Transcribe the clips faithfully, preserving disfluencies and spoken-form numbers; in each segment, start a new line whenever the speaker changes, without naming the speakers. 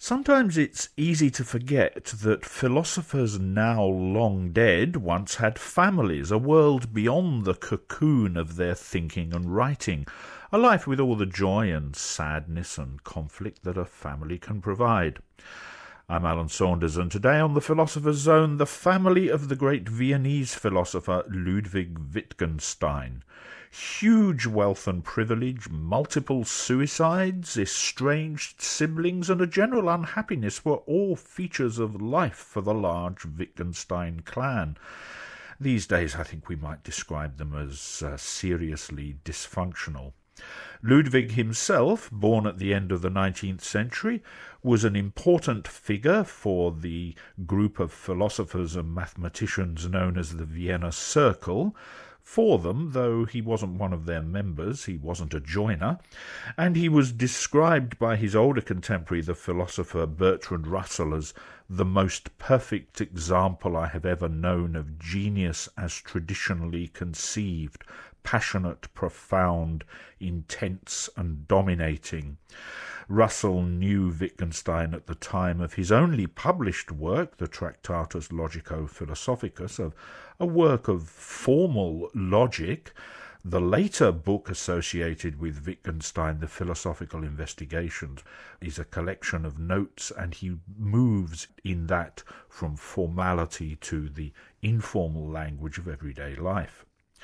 Sometimes it's easy to forget that philosophers now long dead once had families, a world beyond the cocoon of their thinking and writing, a life with all the joy and sadness and conflict that a family can provide. I'm Alan Saunders, and today on The Philosopher's Zone, the family of the great Viennese philosopher Ludwig Wittgenstein. Huge wealth and privilege, multiple suicides, estranged siblings, and a general unhappiness were all features of life for the large Wittgenstein clan. These days, I think we might describe them as uh, seriously dysfunctional. Ludwig himself, born at the end of the nineteenth century, was an important figure for the group of philosophers and mathematicians known as the Vienna Circle. For them, though he wasn't one of their members, he wasn't a joiner, and he was described by his older contemporary, the philosopher Bertrand Russell, as the most perfect example I have ever known of genius as traditionally conceived, passionate, profound, intense and dominating. Russell knew Wittgenstein at the time of his only published work, the Tractatus Logico-Philosophicus, a, a work of formal logic. The later book associated with Wittgenstein, The Philosophical Investigations, is a collection of notes, and he moves in that from formality to the informal language of everyday life.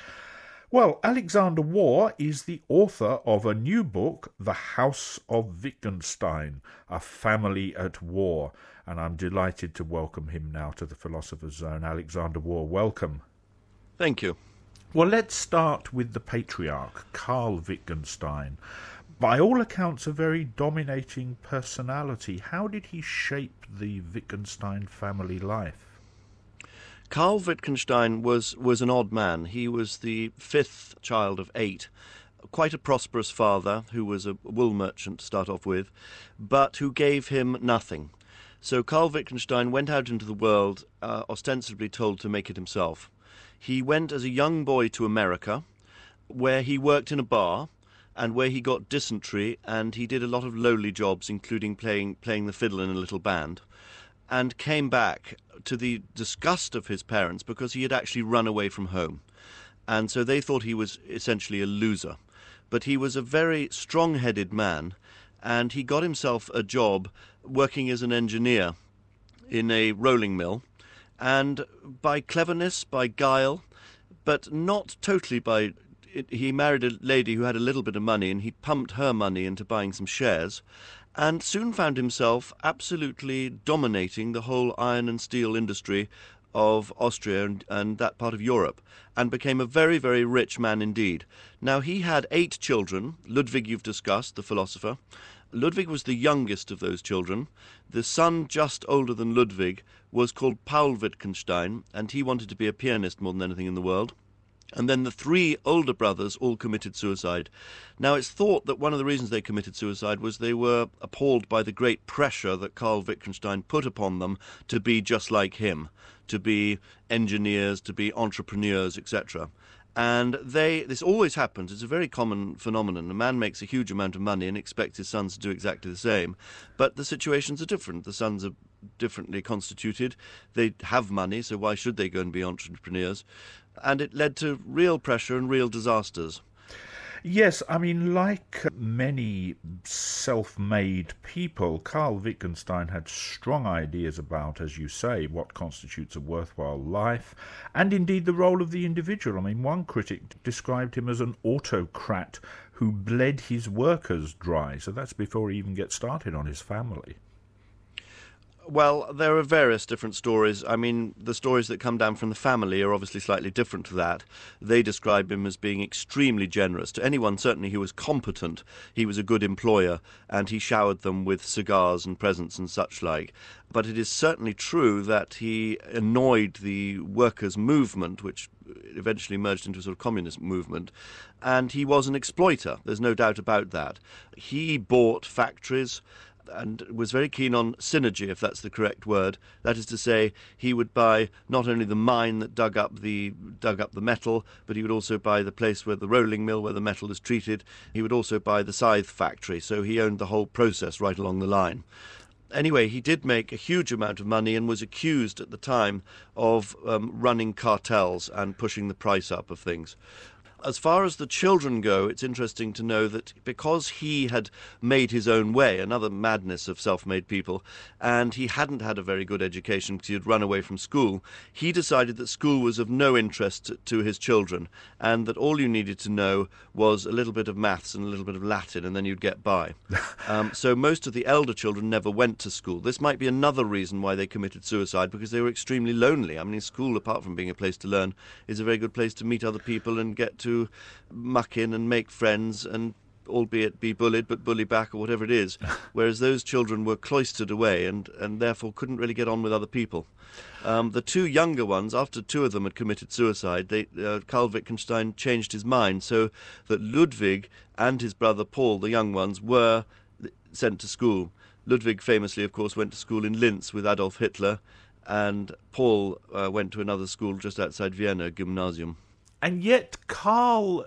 Well, Alexander Waugh is the author of a new book, The House of Wittgenstein, A Family at War, and I'm delighted to welcome him now to the Philosopher's Zone. Alexander Waugh, welcome.
Thank you.
Well, let's start with the patriarch, Karl Wittgenstein. By all accounts, a very dominating personality. How did he shape the Wittgenstein family life?
Karl Wittgenstein was, was an odd man. He was the fifth child of eight, quite a prosperous father who was a wool merchant to start off with, but who gave him nothing. So Karl Wittgenstein went out into the world, uh, ostensibly told to make it himself. He went as a young boy to America, where he worked in a bar, and where he got dysentery, and he did a lot of lowly jobs, including playing playing the fiddle in a little band, and came back to the disgust of his parents because he had actually run away from home. And so they thought he was essentially a loser. But he was a very strong-headed man, and he got himself a job working as an engineer in a rolling mill, and by cleverness, by guile, but not totally by... He married a lady who had a little bit of money, and he pumped her money into buying some shares, and soon found himself absolutely dominating the whole iron and steel industry of Austria and, and that part of Europe, and became a very, very rich man indeed. Now, he had eight children. Ludwig you've discussed, the philosopher. Ludwig was the youngest of those children. The son just older than Ludwig was called Paul Wittgenstein, and he wanted to be a pianist more than anything in the world. And then the three older brothers all committed suicide. Now, it's thought that one of the reasons they committed suicide was they were appalled by the great pressure that Karl Wittgenstein put upon them to be just like him, to be engineers, to be entrepreneurs, et cetera. And they, this always happens. It's a very common phenomenon. A man makes a huge amount of money and expects his sons to do exactly the same. But the situations are different. The sons are differently constituted. They have money, so why should they go and be entrepreneurs? And it led to real pressure and real disasters.
Yes, I mean, like many self-made people, Karl Wittgenstein had strong ideas about, as you say, what constitutes a worthwhile life, and indeed the role of the individual. I mean, one critic described him as an autocrat who bled his workers dry, so that's before he even gets started on his family.
Well, there are various different stories. I mean, the stories that come down from the family are obviously slightly different to that. They describe him as being extremely generous. To anyone, certainly, who was competent, he was a good employer, and he showered them with cigars and presents and such like. But it is certainly true that he annoyed the workers' movement, which eventually merged into a sort of communist movement, and he was an exploiter. There's no doubt about that. He bought factories and was very keen on synergy, if that's the correct word. That is to say, he would buy not only the mine that dug up the dug up the metal, but he would also buy the place where the rolling mill where the metal is treated. He would also buy the scythe factory, so he owned the whole process right along the line. Anyway, he did make a huge amount of money and was accused at the time of um, running cartels and pushing the price up of things. As far as the children go, it's interesting to know that because he had made his own way, another madness of self-made people, and he hadn't had a very good education because he had run away from school, he decided that school was of no interest to his children, and that all you needed to know was a little bit of maths and a little bit of Latin, and then you'd get by. um, so most of the elder children never went to school. This might be another reason why they committed suicide, because they were extremely lonely. I mean, school, apart from being a place to learn, is a very good place to meet other people and get to muck in and make friends and albeit be bullied but bully back or whatever it is, whereas those children were cloistered away and, and therefore couldn't really get on with other people. Um, the two younger ones, after two of them had committed suicide, they, uh, Karl Wittgenstein changed his mind so that Ludwig and his brother Paul, the young ones, were sent to school. Ludwig famously, of course, went to school in Linz with Adolf Hitler, and Paul uh, went to another school just outside Vienna, Gymnasium.
And yet Karl,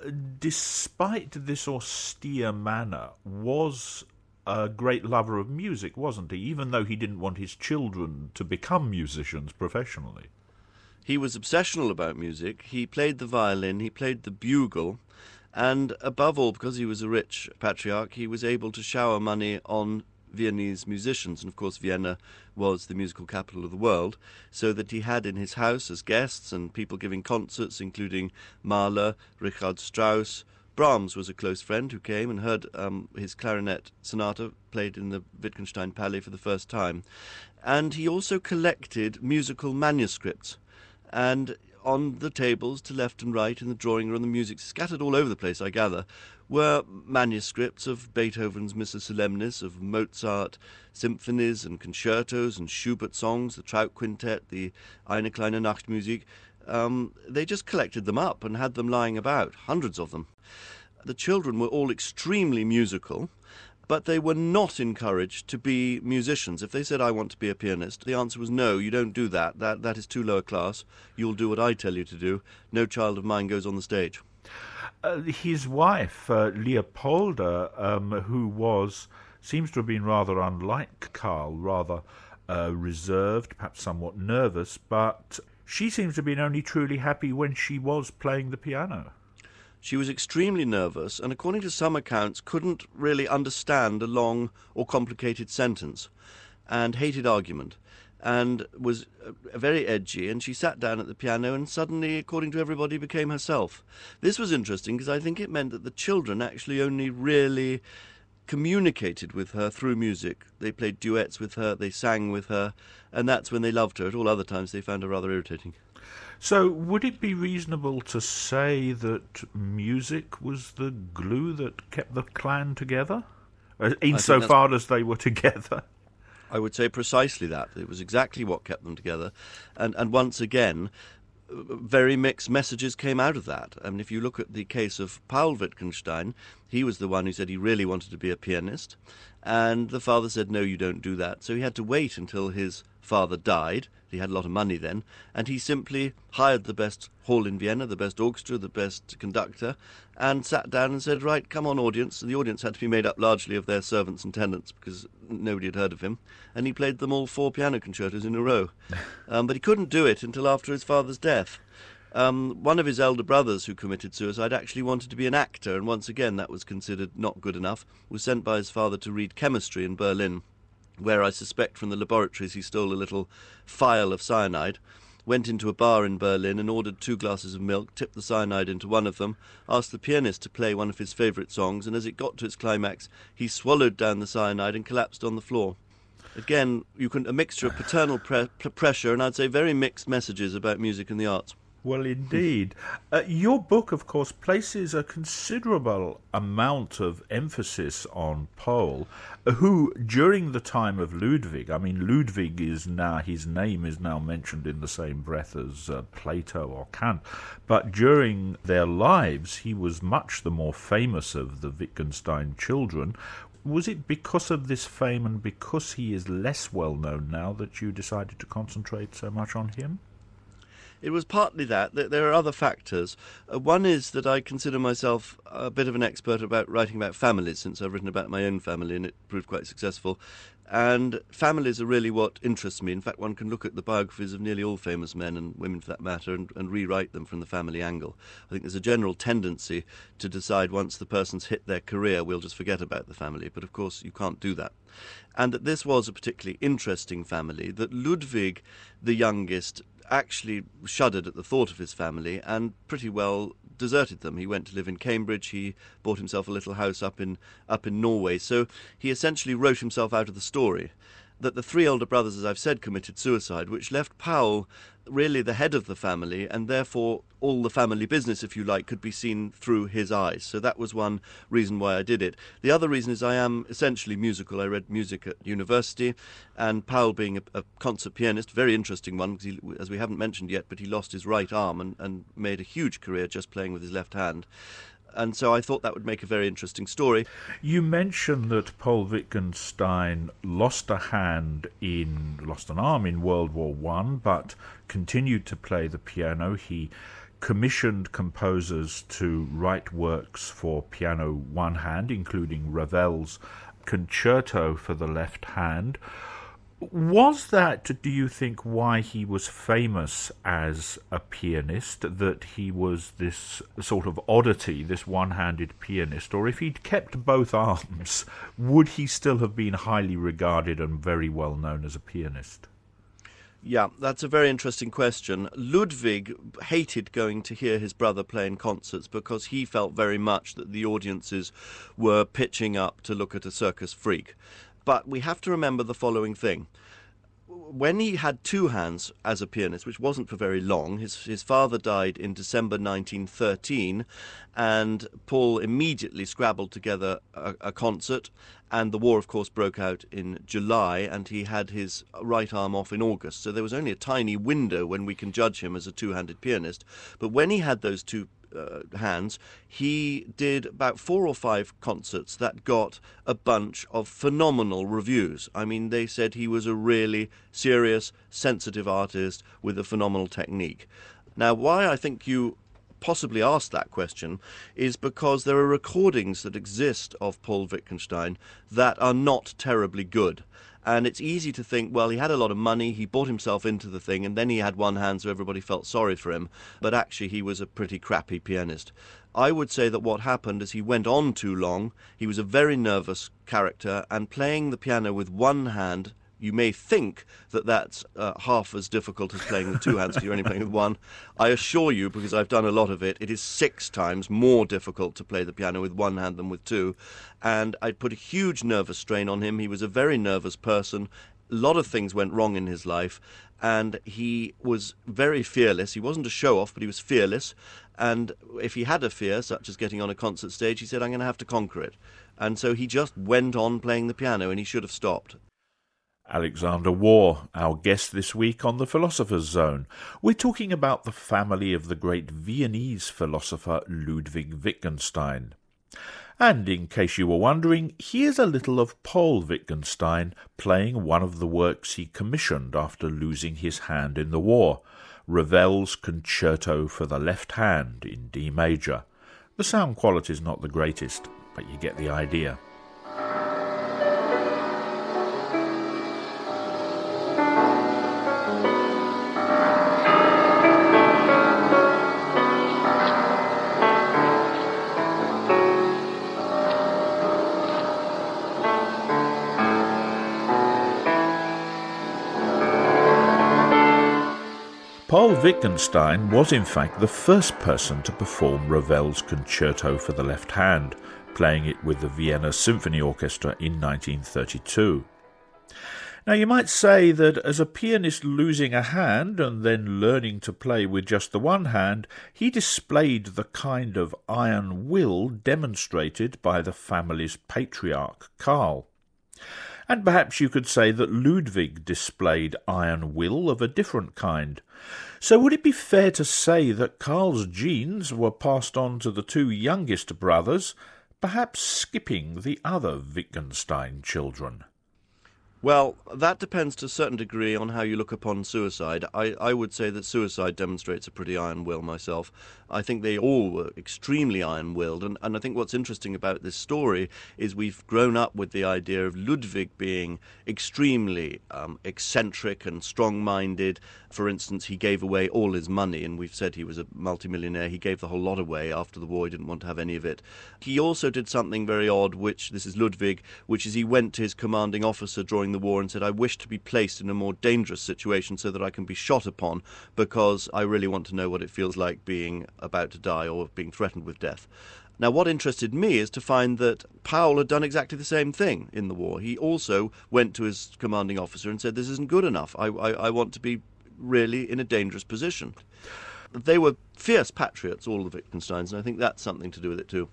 despite this austere manner, was a great lover of music, wasn't he? Even though he didn't want his children to become musicians professionally.
He was obsessional about music. He played the violin, he played the bugle, and above all, because he was a rich patriarch, he was able to shower money on Viennese musicians, and of course Vienna was the musical capital of the world, so that he had in his house as guests and people giving concerts, including Mahler, Richard Strauss. Brahms was a close friend who came and heard um, his clarinet sonata played in the Wittgenstein Palais for the first time. And he also collected musical manuscripts, and on the tables to left and right in the drawing room, the music scattered all over the place, I gather, were manuscripts of Beethoven's Missa Solemnis, of Mozart symphonies and concertos and Schubert songs, the Traut Quintet, the Eine kleine Nachtmusik. Um, they just collected them up and had them lying about, hundreds of them. The children were all extremely musical, but they were not encouraged to be musicians. If they said, I want to be a pianist, the answer was no, you don't do that. That, that is too low a class. You'll do what I tell you to do. No child of mine goes on the stage.
Uh, his wife, uh, Leopolda, um, who was, seems to have been rather unlike Karl, rather uh, reserved, perhaps somewhat nervous, but she seems to have been only truly happy when she was playing the piano.
She was extremely nervous and, according to some accounts, couldn't really understand a long or complicated sentence and hated argument and was very edgy, and she sat down at the piano and suddenly, according to everybody, became herself. This was interesting because I think it meant that the children actually only really communicated with her through music. They played duets with her, they sang with her, and that's when they loved her. At all other times they found her rather irritating.
So would it be reasonable to say that music was the glue that kept the clan together? Insofar as they were together?
I would say precisely that. It was exactly what kept them together. And, and once again, very mixed messages came out of that. I mean, if you look at the case of Paul Wittgenstein, he was the one who said he really wanted to be a pianist, and the father said, no, you don't do that. So he had to wait until his father died. He had a lot of money then, and he simply hired the best hall in Vienna, the best orchestra, the best conductor, and sat down and said, right, come on, audience. And the audience had to be made up largely of their servants and tenants because nobody had heard of him, and he played them all four piano concertos in a row. Um, but he couldn't do it until after his father's death. Um, one of his elder brothers who committed suicide actually wanted to be an actor, and once again that was considered not good enough, was sent by his father to read chemistry in Berlin, where I suspect from the laboratories he stole a little phial of cyanide, went into a bar in Berlin and ordered two glasses of milk, tipped the cyanide into one of them, asked the pianist to play one of his favourite songs, and as it got to its climax, he swallowed down the cyanide and collapsed on the floor. Again, you can a mixture of paternal pre- pressure and I'd say very mixed messages about music and the arts.
Well, indeed. Uh, your book, of course, places a considerable amount of emphasis on Paul, who, during the time of Ludwig, I mean, Ludwig is now, his name is now mentioned in the same breath as uh, Plato or Kant, but during their lives, he was much the more famous of the Wittgenstein children. Was it because of this fame and because he is less well known now that you decided to concentrate so much on him?
It was partly that. There are other factors. Uh, one is that I consider myself a bit of an expert about writing about families, since I've written about my own family and it proved quite successful. And families are really what interests me. In fact, one can look at the biographies of nearly all famous men and women for that matter and, and rewrite them from the family angle. I think there's a general tendency to decide once the person's hit their career, we'll just forget about the family. But of course, you can't do that. And that this was a particularly interesting family, that Ludwig, the youngest, actually shuddered at the thought of his family and pretty well deserted them. He went to live in Cambridge. He bought himself a little house up in up in Norway. So he essentially wrote himself out of the story. That the three older brothers, as I've said, committed suicide, which left Powell really the head of the family, and therefore all the family business, if you like, could be seen through his eyes. So that was one reason why I did it. The other reason is I am essentially musical. I read music at university, and Powell being a, a concert pianist, very interesting one, because he, as we haven't mentioned yet, but he lost his right arm and, and made a huge career just playing with his left hand. And so I thought that would make a very interesting story.
You mentioned that Paul Wittgenstein lost a hand in, lost an arm in World War One, but continued to play the piano. He commissioned composers to write works for piano one hand, including Ravel's Concerto for the Left Hand. Was that, do you think, why he was famous as a pianist, that he was this sort of oddity, this one-handed pianist? Or if he'd kept both arms, would he still have been highly regarded and very well known as a pianist?
Yeah, that's a very interesting question. Ludwig hated going to hear his brother play in concerts because he felt very much that the audiences were pitching up to look at a circus freak. But we have to remember the following thing. When he had two hands as a pianist, which wasn't for very long, his his father died in December nineteen thirteen, and Paul immediately scrabbled together a, a concert, and the war, of course, broke out in July, and he had his right arm off in August. So there was only a tiny window when we can judge him as a two-handed pianist. But when he had those two Uh, hands, he did about four or five concerts that got a bunch of phenomenal reviews. I mean, they said he was a really serious, sensitive artist with a phenomenal technique. Now, why I think you possibly asked that question is because there are recordings that exist of Paul Wittgenstein that are not terribly good. And it's easy to think, well, he had a lot of money, he bought himself into the thing, and then he had one hand so everybody felt sorry for him, but actually he was a pretty crappy pianist. I would say that what happened is he went on too long, he was a very nervous character, and playing the piano with one hand, you may think that that's uh, half as difficult as playing with two hands because you're only playing with one. I assure you, because I've done a lot of it, it is six times more difficult to play the piano with one hand than with two. And I put a huge nervous strain on him. He was a very nervous person. A lot of things went wrong in his life. And he was very fearless. He wasn't a show-off, but he was fearless. And if he had a fear, such as getting on a concert stage, he said, I'm going to have to conquer it. And so he just went on playing the piano, and he should have stopped.
Alexander Waugh, our guest this week on The Philosopher's Zone. We're talking about the family of the great Viennese philosopher Ludwig Wittgenstein. And in case you were wondering, here's a little of Paul Wittgenstein playing one of the works he commissioned after losing his hand in the war, Ravel's Concerto for the Left Hand in D major. The sound quality is not the greatest, but you get the idea. Paul Wittgenstein was in fact the first person to perform Ravel's Concerto for the Left Hand, playing it with the Vienna Symphony Orchestra in nineteen thirty-two. Now you might say that as a pianist losing a hand and then learning to play with just the one hand, he displayed the kind of iron will demonstrated by the family's patriarch, Karl. And perhaps you could say that Ludwig displayed iron will of a different kind. So would it be fair to say that Karl's genes were passed on to the two youngest brothers, perhaps skipping the other Wittgenstein children?
Well, that depends to a certain degree on how you look upon suicide. I, I would say that suicide demonstrates a pretty iron will myself. I think they all were extremely iron-willed, and, and I think what's interesting about this story is we've grown up with the idea of Ludwig being extremely um, eccentric and strong-minded. For instance, he gave away all his money, and we've said he was a multimillionaire. He gave the whole lot away after the war. He didn't want to have any of it. He also did something very odd, which, this is Ludwig, which is he went to his commanding officer during the war and said, I wish to be placed in a more dangerous situation so that I can be shot upon, because I really want to know what it feels like being about to die or being threatened with death. Now, what interested me is to find that Paul had done exactly the same thing in the war. He also went to his commanding officer and said, this isn't good enough. I, I, I want to be really in a dangerous position. They were fierce patriots, all the Wittgensteins, and I think that's something to do with it too.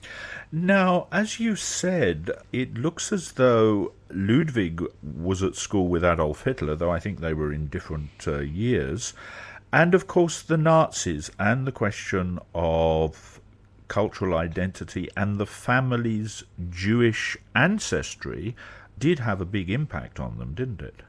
Now, as you said, it looks as though Ludwig was at school with Adolf Hitler, though I think they were in different uh, years. And, of course, the Nazis and the question of cultural identity and the family's Jewish ancestry did have a big impact on them, didn't it?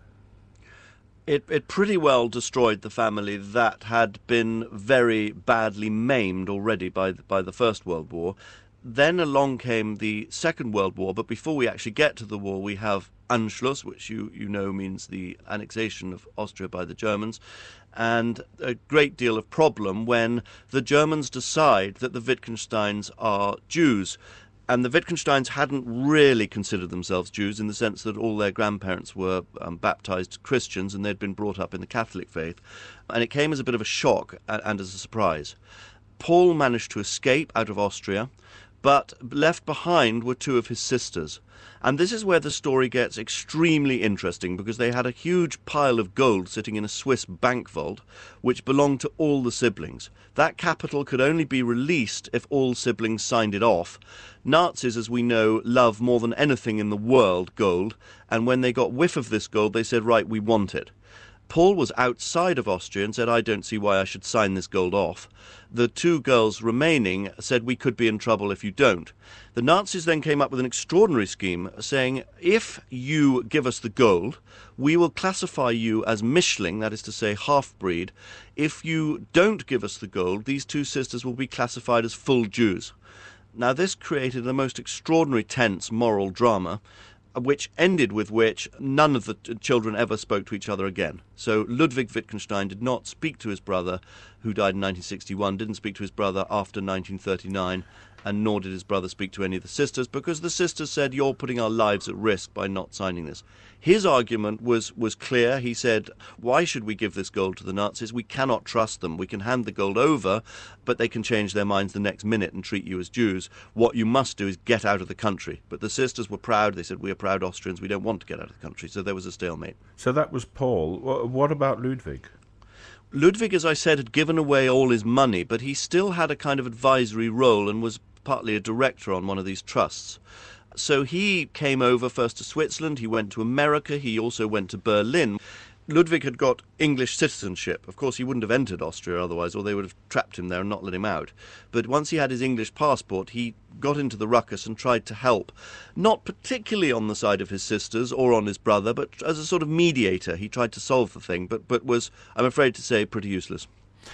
It, it pretty well destroyed the family that had been very badly maimed already by the, by the First World War. Then along came the Second World War, but before we actually get to the war, we have Anschluss, which you, you know means the annexation of Austria by the Germans, and a great deal of problem when the Germans decide that the Wittgensteins are Jews. And the Wittgensteins hadn't really considered themselves Jews in the sense that all their grandparents were um, baptized Christians and they'd been brought up in the Catholic faith. And it came as a bit of a shock and, and as a surprise. Paul managed to escape out of Austria, but left behind were two of his sisters. And this is where the story gets extremely interesting, because they had a huge pile of gold sitting in a Swiss bank vault, which belonged to all the siblings. That capital could only be released if all siblings signed it off. Nazis, as we know, love more than anything in the world gold, and when they got whiff of this gold, they said, right, we want it. Paul was outside of Austria and said, I don't see why I should sign this gold off. The two girls remaining said, we could be in trouble if you don't. The Nazis then came up with an extraordinary scheme saying, if you give us the gold, we will classify you as Mischling, that is to say half-breed. If you don't give us the gold, these two sisters will be classified as full Jews. Now this created the most extraordinary tense moral drama, which ended with which none of the children ever spoke to each other again. So Ludwig Wittgenstein did not speak to his brother, who died in nineteen sixty-one, didn't speak to his brother after nineteen thirty-nine, and nor did his brother speak to any of the sisters, because the sisters said, you're putting our lives at risk by not signing this. His argument was, was clear. He said, why should we give this gold to the Nazis? We cannot trust them. We can hand the gold over, but they can change their minds the next minute and treat you as Jews. What you must do is get out of the country. But the sisters were proud. They said, we are proud Austrians. We don't want to get out of the country. So there was a stalemate.
So that was Paul. What about Ludwig?
Ludwig, as I said, had given away all his money, but he still had a kind of advisory role and was partly a director on one of these trusts. So he came over first to Switzerland, he went to America, he also went to Berlin. Ludwig had got English citizenship. Of course, he wouldn't have entered Austria otherwise, or they would have trapped him there and not let him out. But once he had his English passport, he got into the ruckus and tried to help, not particularly on the side of his sisters or on his brother, but as a sort of mediator. He tried to solve the thing, but, but was, I'm afraid to say, pretty useless.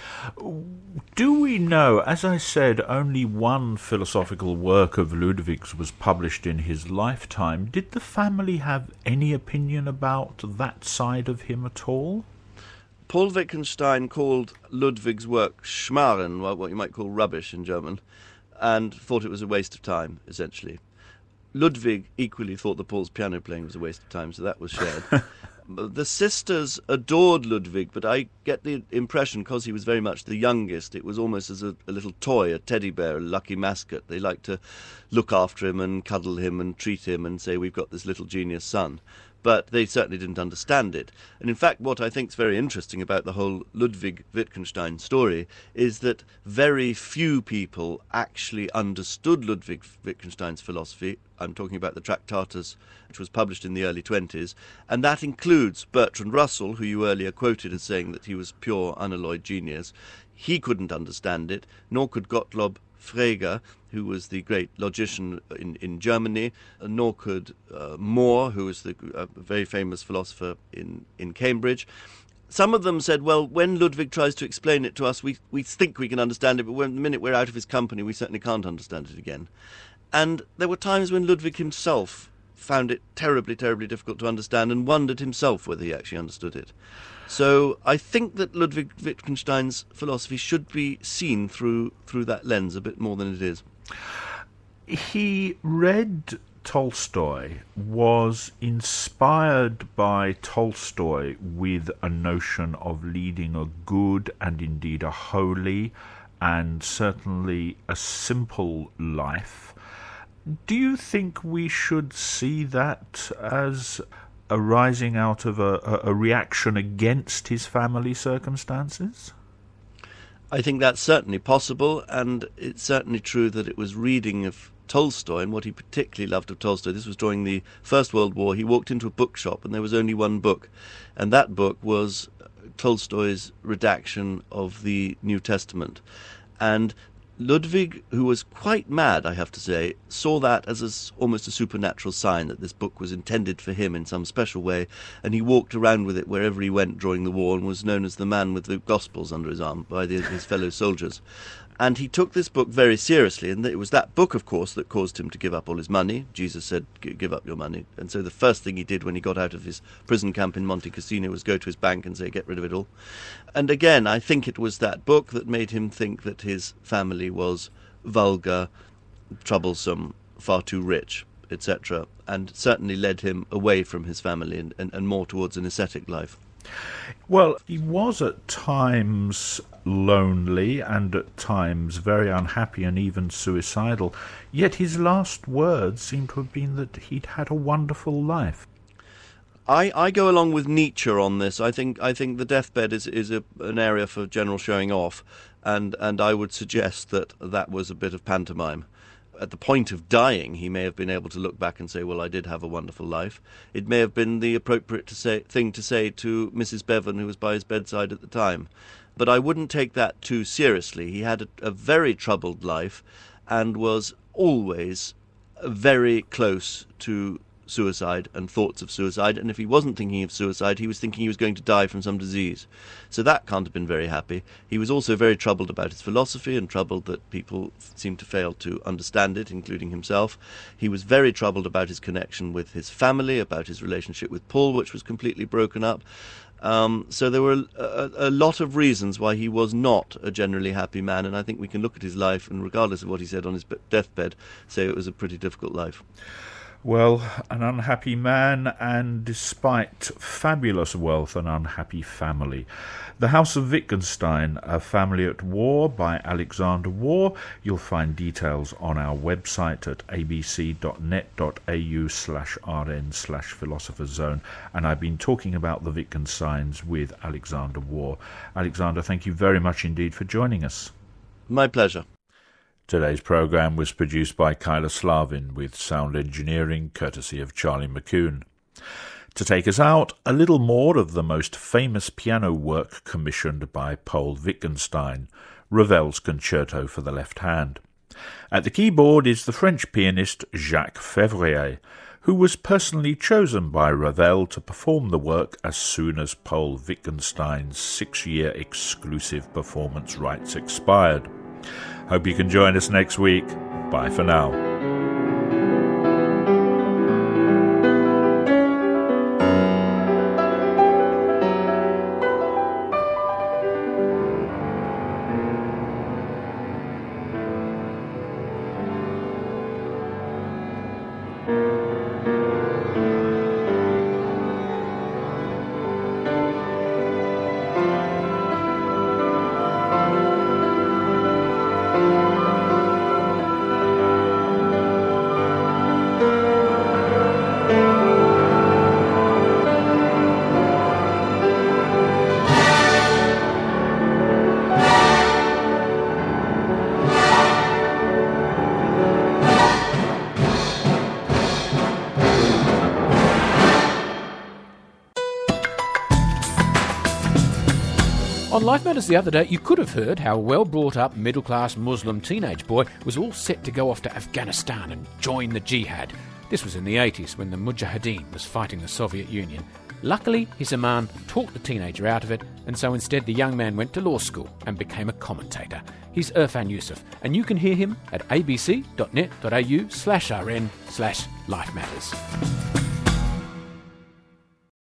Do we know, as I said, only one philosophical work of Ludwig's was published in his lifetime. Did the family have any opinion about that side of him at all?
Paul Wittgenstein called Ludwig's work Schmarren, what you might call rubbish in German, and thought it was a waste of time, essentially. Ludwig equally thought that Paul's piano playing was a waste of time, so that was shared. The sisters adored Ludwig, but I get the impression, because he was very much the youngest, it was almost as a, a little toy, a teddy bear, a lucky mascot. They liked to look after him and cuddle him and treat him and say, we've got this little genius son. But they certainly didn't understand it. And in fact, what I think is very interesting about the whole Ludwig Wittgenstein story is that very few people actually understood Ludwig Wittgenstein's philosophy. I'm talking about the Tractatus, which was published in the early twenties, and that includes Bertrand Russell, who you earlier quoted as saying that he was pure unalloyed genius. He couldn't understand it, nor could Gottlob Frege, who was the great logician in, in Germany, nor could uh, More, who was the uh, very famous philosopher in, in Cambridge. Some of them said, well, when Ludwig tries to explain it to us, we, we think we can understand it, but when, the minute we're out of his company, we certainly can't understand it again. And there were times when Ludwig himself found it terribly, terribly difficult to understand and wondered himself whether he actually understood it. So I think that Ludwig Wittgenstein's philosophy should be seen through through that lens a bit more than it is.
He read Tolstoy, was inspired by Tolstoy with a notion of leading a good and indeed a holy and certainly a simple life. Do you think we should see that as arising out of a, a reaction against his family circumstances?
I think that's certainly possible, and it's certainly true that it was reading of Tolstoy, and what he particularly loved of Tolstoy, this was during the First World War. He walked into a bookshop and there was only one book, and that book was Tolstoy's redaction of the New Testament. And Ludwig, who was quite mad, I have to say, saw that as a, almost a supernatural sign that this book was intended for him in some special way, and he walked around with it wherever he went during the war and was known as the man with the Gospels under his arm by the, his fellow soldiers. And he took this book very seriously, and it was that book, of course, that caused him to give up all his money. Jesus said, give up your money. And so the first thing he did when he got out of his prison camp in Monte Cassino was go to his bank and say, get rid of it all. And again, I think it was that book that made him think that his family was vulgar, troublesome, far too rich, et cetera, and certainly led him away from his family and, and, and more towards an ascetic life.
Well, he was at times lonely and at times very unhappy and even suicidal, yet his last words seem to have been that he'd had a wonderful life.
I, I go along with Nietzsche on this. I think I think the deathbed is is a, an area for general showing off, and, and I would suggest that that was a bit of pantomime. At the point of dying, he may have been able to look back and say, well, I did have a wonderful life. It may have been the appropriate to say, thing to say to Missus Bevan, who was by his bedside at the time. But I wouldn't take that too seriously. He had a, a very troubled life and was always very close to suicide and thoughts of suicide, and if he wasn't thinking of suicide, he was thinking he was going to die from some disease. So that can't have been very happy. He was also very troubled about his philosophy and troubled that people seemed to fail to understand it, including himself. He was very troubled about his connection with his family, about his relationship with Paul, which was completely broken up. Um, so there were a, a lot of reasons why he was not a generally happy man, and I think we can look at his life and, regardless of what he said on his deathbed, say it was a pretty difficult life.
Well, an unhappy man, and despite fabulous wealth, an unhappy family. The House of Wittgenstein, A Family at War by Alexander Waugh. You'll find details on our website at abc.net.au slash rn slash philosopher's zone. And I've been talking about the Wittgensteins with Alexander Waugh. Alexander, thank you very much indeed for joining us.
My pleasure.
Today's programme was produced by Kyla Slavin, with sound engineering courtesy of Charlie McCune. To take us out, a little more of the most famous piano work commissioned by Paul Wittgenstein, Ravel's Concerto for the Left Hand. At the keyboard is the French pianist Jacques Fevrier, who was personally chosen by Ravel to perform the work as soon as Paul Wittgenstein's six-year exclusive performance rights expired. Hope you can join us next week. Bye for now.
On Life Matters the other day, you could have heard how a well-brought-up, middle-class Muslim teenage boy was all set to go off to Afghanistan and join the jihad. This was in the eighties, when the Mujahideen was fighting the Soviet Union. Luckily, his imam talked the teenager out of it, and so instead the young man went to law school and became a commentator. He's Irfan Yusuf, and you can hear him at abc.net.au slash rn slash lifematters.